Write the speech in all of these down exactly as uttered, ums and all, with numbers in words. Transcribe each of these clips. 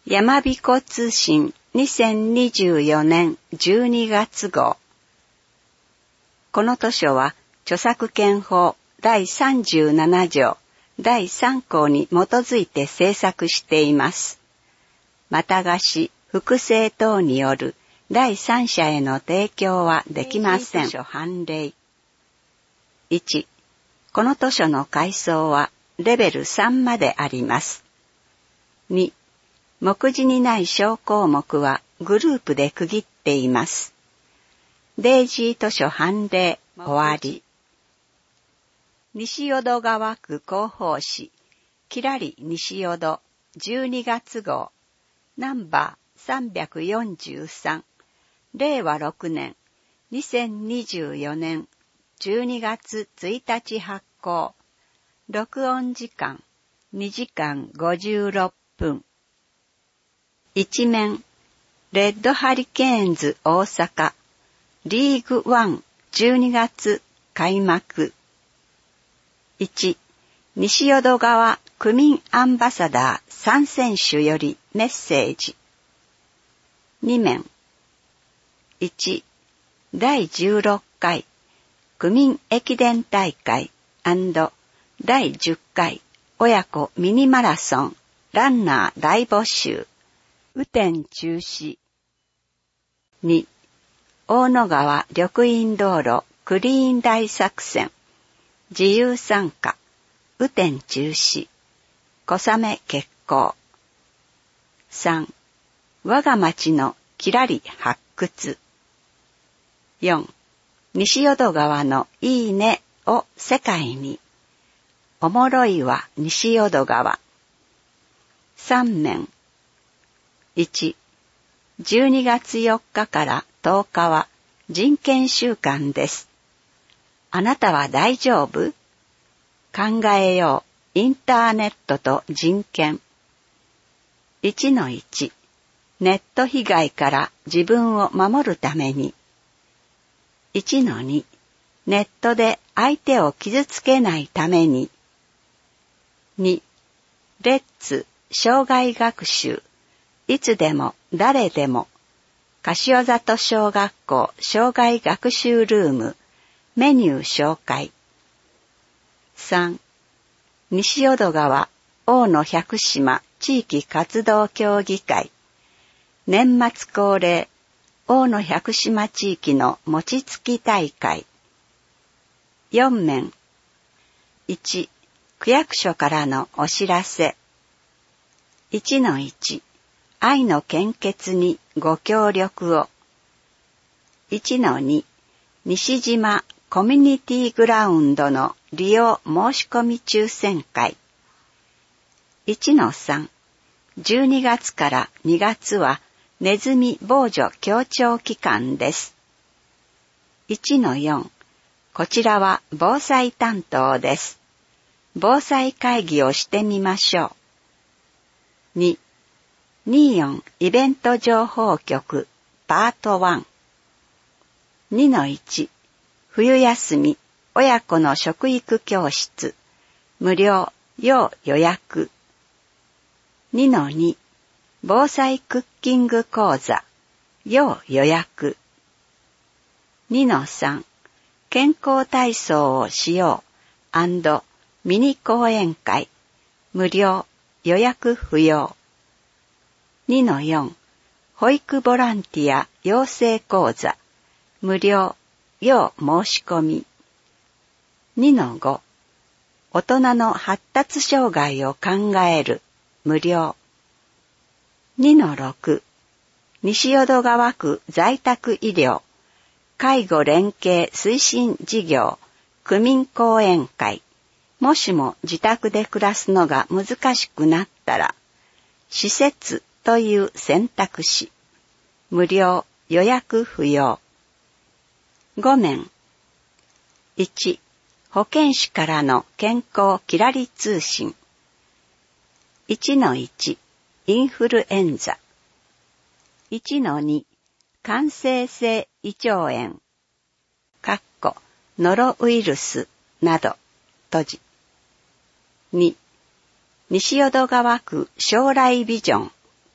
やまびこ通信にせんにじゅうよねんじゅうにがつ号。この図書は著作権法だいさんじゅうななじょうだいさんこうに基づいて制作しています。また貸し、複製等による第三者への提供はできません。図書判例。いち、この図書の階層はレベルさんまであります。に、目次にない小項目はグループで区切っています。デイジー図書判例終わり。西淀川区広報誌、きらり西淀じゅうにがつ号、ナンバーさんびゃくよんじゅうさん、れいわろくねん、にせんにじゅうよねんじゅうにがつついたち発行。録音時間にじかんごじゅうろっぷん。一面、レッドハリケーンズ大阪、リーグワンじゅうにがつ開幕。いち、西淀川区民アンバサダーさん選手よりメッセージ。に面、いち、だいじゅうろっかい区民駅伝大会&だいじゅっかい親子ミニマラソンランナー大募集。雨天中止。に、大野川緑蔭道路クリーン大作戦。自由参加。雨天中止。小雨決行。さん、我が町のきらり発掘。よん、西淀川のいいねを世界に。おもろいわ西淀川。さん面。いち、じゅうにがつよっかからとおかは人権週間です。あなたは大丈夫？考えようインターネットと人権。いちのいち、ネット被害から自分を守るために。いちのに、ネットで相手を傷つけないために。に、レッツ障害学習。いつでも誰でも。柏里小学校障害学習ルーム。メニュー紹介。さん、西淀川大野百島地域活動協議会。年末恒例大野百島地域の餅つき大会。よん面。いち、区役所からのお知らせ。いちのいち、愛の献血にご協力を。いちのに、西島コミュニティグラウンドの利用申し込み抽選会。いちのさん、じゅうにがつからにがつはネズミ防除協調期間です。いちのよん、こちらは防災担当です。防災会議をしてみましょう。に、にじゅうよんイベント情報局パートワン。にのいち、冬休み親子の食育教室無料要予約。にのに、防災クッキング講座要予約。にのさん、健康体操をしよう&ミニ講演会無料予約不要。にのよん、保育ボランティア養成講座無料要申し込み。にのご、大人の発達障害を考える無料。にのろく、西淀川区在宅医療介護連携推進事業区民講演会。もしも自宅で暮らすのが難しくなったら施設という選択肢。無料予約不要。ご面。いち、保健師からの健康きらり通信。いちのいち、インフルエンザ。いちのに、感染性胃腸炎、かっこノロウイルスなど、閉じ。に、西淀川区将来ビジョン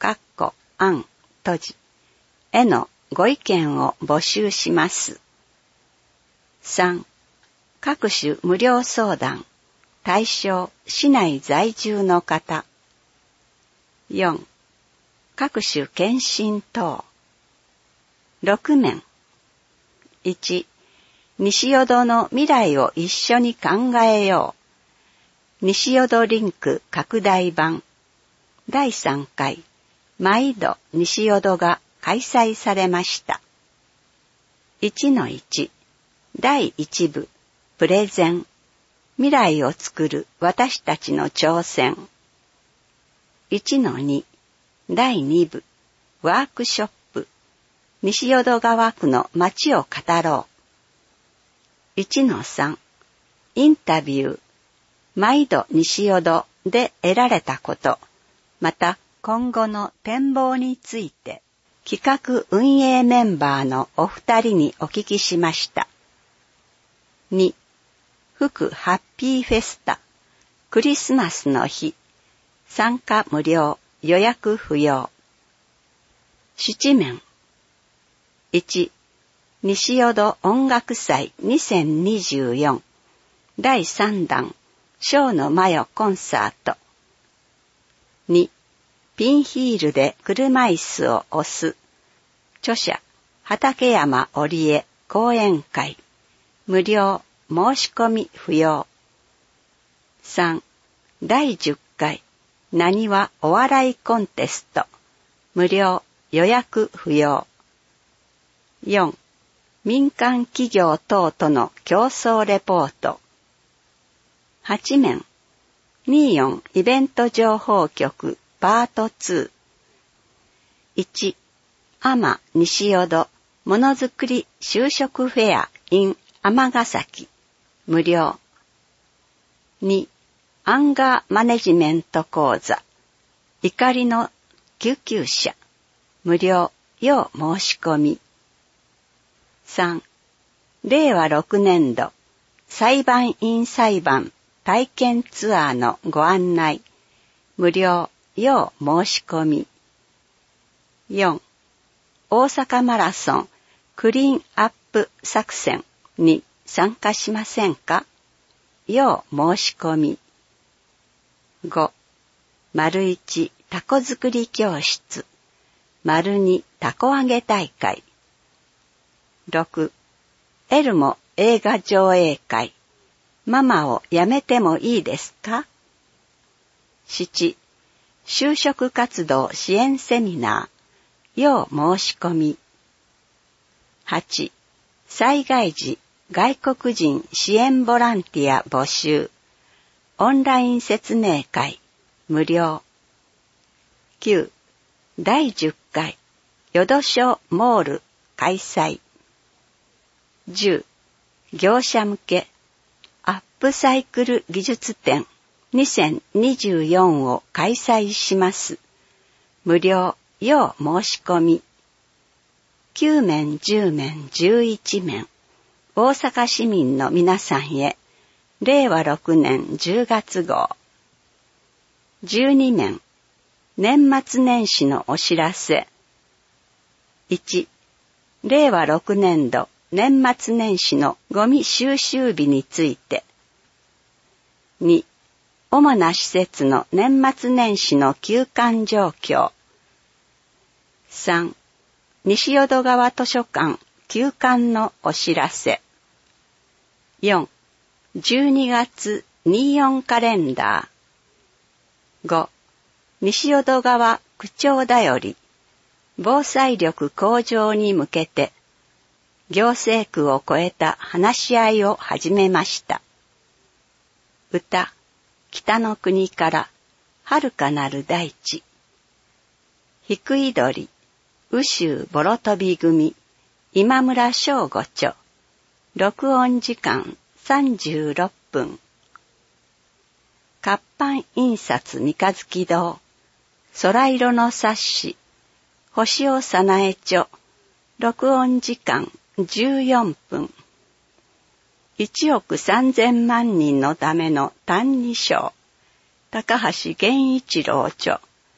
かっこ案閉じへのご意見を募集します。さん、各種無料相談、対象市内在住の方。よん、各種検診等。ろく面。いち、西淀の未来を一緒に考えよう。西淀リンク拡大版だいさんかい毎度西淀が開催されました。いちのいち、だいいち部プレゼン未来を作る私たちの挑戦。いちのに、だいに部ワークショップ西淀川区の街を語ろう。いちのさん、インタビュー毎度西淀で得られたこと、また今後の展望について企画運営メンバーのお二人にお聞きしました。に、福ハッピーフェスタクリスマスの日参加無料予約不要。七面。いち、西淀音楽祭にせんにじゅうよんだいさん弾小野真代コンサート。に、ピンヒールで車椅子を押す著者畠山織江講演会無料申し込み不要。さん、だいじゅっかいなにわお笑いコンテスト無料予約不要。よん、民間企業等との競争レポート。はち面、にじゅうよんイベント情報局パートツー。いち、アマ西淀ものづくり就職フェア in 尼崎無料。に、アンガーマネジメント講座怒りの救急車無料要申し込み。さん、れいわろく年度裁判員裁判体験ツアーのご案内無料要申し込み。よん、大阪マラソンクリーンアップ作戦に参加しませんか要申し込み。ご、丸いちタコ作り教室丸にタコ揚げ大会。ろく、エルモ映画上映会ママをやめてもいいですか。なな、就職活動支援セミナー要申し込み。はち、災害時外国人支援ボランティア募集オンライン説明会無料。きゅう、だいじゅっかい淀書モール開催。じゅう、業者向けアップサイクル技術展にせんにじゅうよんを開催します。無料要申し込み。きゅう面じゅう面じゅういち面大阪市民の皆さんへれいわろく年じゅう月号。じゅうに面年末年始のお知らせ。いち、れいわろく年度年末年始のゴミ収集日について。に、主な施設の年末年始の休館状況。さん、西淀川図書館休館のお知らせ。よん、じゅうに月にじゅうよんカレンダー。ご、西淀川区長だより防災力向上に向けて行政区を超えた話し合いを始めました。歌、北の国から遥かなる大地。ひくいどり、宇州ぼろとび組、今村翔吾著。録音時間さんじゅうろっぷん。活版印刷三日月堂、空色の冊子、星尾早苗著。録音時間じゅうよんぷん。いちおくさんぜん万人のための歎異抄、高橋源一郎著。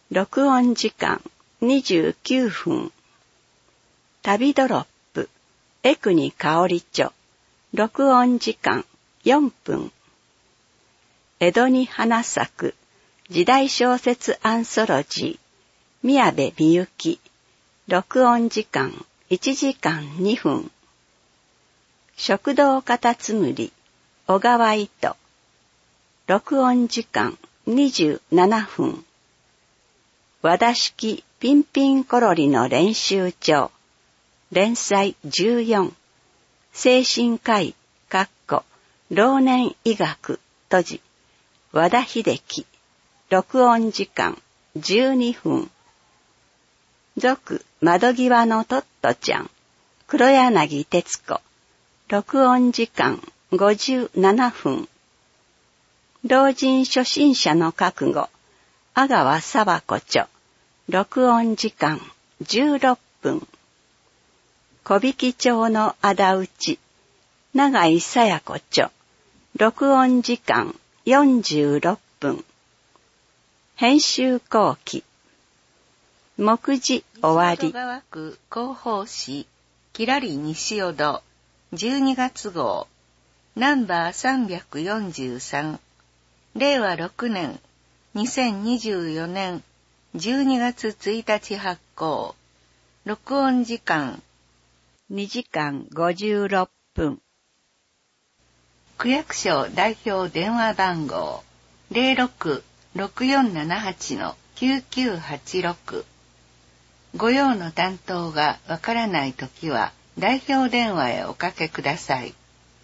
録音時間にじゅうきゅうふん。旅ドロップ、江国香織著、録音時間よんぷん。江戸に花咲く、時代小説アンソロジー、宮部みゆき、録音時間いちじかんにふん。食堂かたつむり、小川糸、録音時間にじゅうななふん。和田式ピンピンコロリの練習帳、連載じゅうよん、精神科医、かっこ、老年医学、閉じ、和田秀樹、録音時間じゅうにふん。続、窓際のトットちゃん、黒柳徹子、録音時間ごじゅうななふん。老人初心者の覚悟、阿川佐和子著、録音時間じゅうろっぷん。小引町の仇討ち、永井紗耶子著、録音時間よんじゅうろっぷん。編集後期。目次終わり。 西淀川区広報誌、きらり西淀、じゅうにがつ号、ナンバーさんびゃくよんじゅうさん、れいわろくねん、にせんにじゅうよねんじゅうにがつついたち発行。録音時間にじかんごじゅうろっぷん。 区役所代表電話番号 ゼロろく ろくよんななはち きゅうきゅうはちろく。ご用の担当がわからないときは代表電話へおかけください。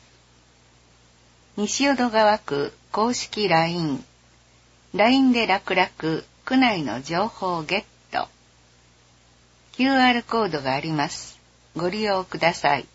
西淀川区公式 ライン。ライン で楽々区内の情報ゲット。キューアール コードがあります。ご利用ください。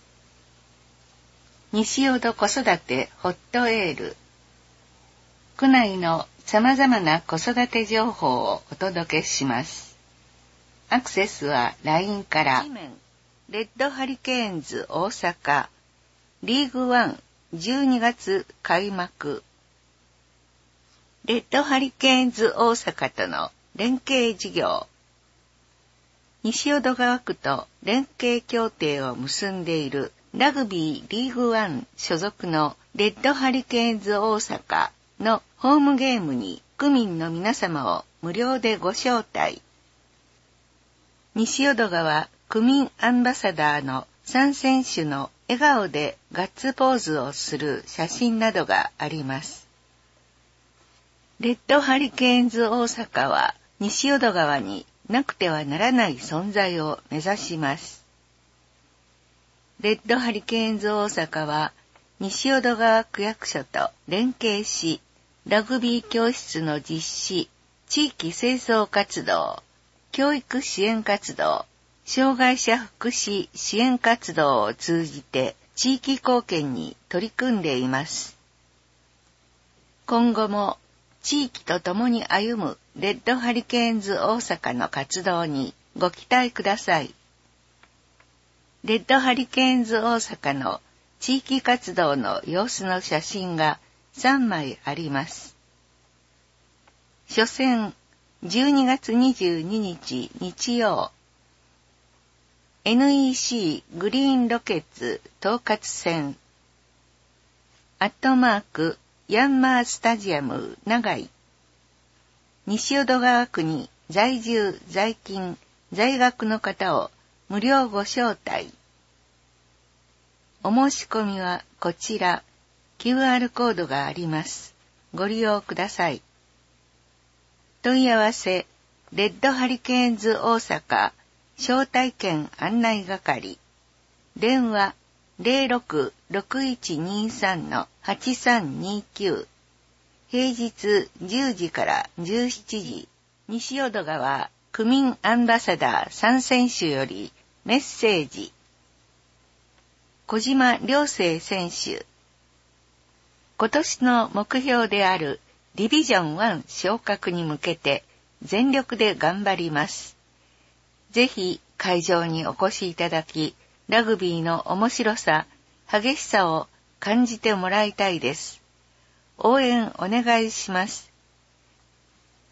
西淀子育てホットエール。区内の様々な子育て情報をお届けします。アクセスは ライン から。レッドハリケーンズ大阪リーグワンじゅうにがつ開幕。レッドハリケーンズ大阪との連携事業。西淀川区と連携協定を結んでいるラグビーリーグワン所属のレッドハリケーンズ大阪のホームゲームに区民の皆様を無料でご招待。西淀川区民アンバサダーのさん選手の笑顔でガッツポーズをする写真などがあります。レッドハリケーンズ大阪は西淀川になくてはならない存在を目指します。レッドハリケーンズ大阪は西淀川区役所と連携し、ラグビー教室の実施、地域清掃活動、教育支援活動、障害者福祉支援活動を通じて地域貢献に取り組んでいます。今後も地域と共に歩むレッドハリケーンズ大阪の活動にご期待ください。レッドハリケーンズ大阪の地域活動の様子の写真がさんまいあります。初戦じゅうにがつにじゅうににち日曜、エヌイーシー グリーンロケッツ統括戦、アットマークヤンマースタジアム長井。西淀川区に在住在勤在学の方を無料ご招待。お申し込みはこちら キューアール コードがあります。ご利用ください。問い合わせレッドハリケーンズ大阪招待券案内係。電話 ゼロろく ろくいちにさん はちさんにきゅう。平日じゅうじからじゅうしちじ。西淀川区民アンバサダーさん選手よりメッセージ。小島良生選手。今年の目標であるディビジョンワン昇格に向けて全力で頑張ります。ぜひ会場にお越しいただき、ラグビーの面白さ、激しさを感じてもらいたいです。応援お願いします。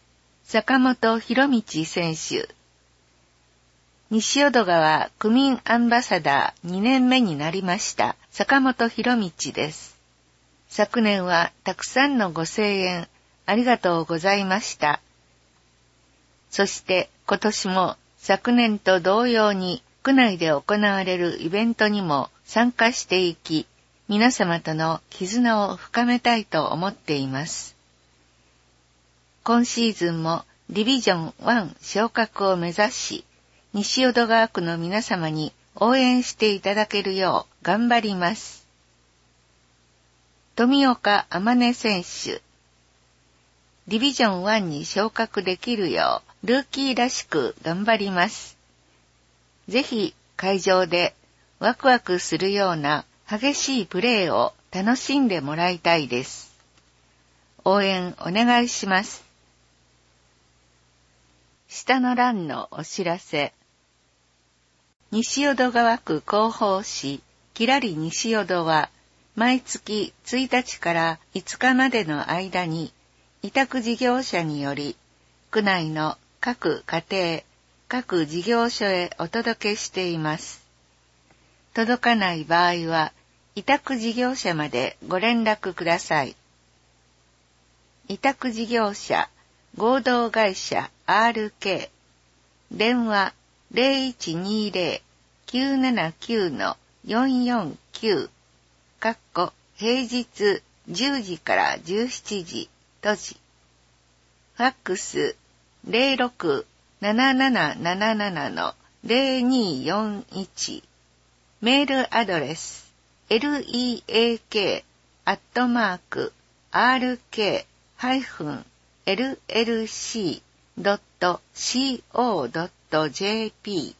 坂本博道選手。西淀川区民アンバサダーにねんめになりました坂本博道です。昨年はたくさんのご声援ありがとうございました。そして今年も昨年と同様に区内で行われるイベントにも参加していき、皆様との絆を深めたいと思っています。今シーズンもディビジョンワン昇格を目指し、西淀川区の皆様に応援していただけるよう頑張ります。富岡天音選手。ディビジョンワンに昇格できるようルーキーらしく頑張ります。ぜひ会場でワクワクするような激しいプレーを楽しんでもらいたいです。応援お願いします。下の欄のお知らせ。西淀川区広報誌きらり西淀は毎月ついたちからいつかまでの間に委託事業者により区内の各家庭、各事業所へお届けしています。届かない場合は委託事業者までご連絡ください。委託事業者合同会社 アールケー 電話 ゼロいちにゼロ きゅうななきゅう よんよんきゅう かっこ平日じゅうじからじゅうしちじ閉じ。ファックス ゼロろく ななななななな ゼロによんいち。メールアドレス レー アットマーク アールケー エルエルシー ドット シーオー ドット ジェーピー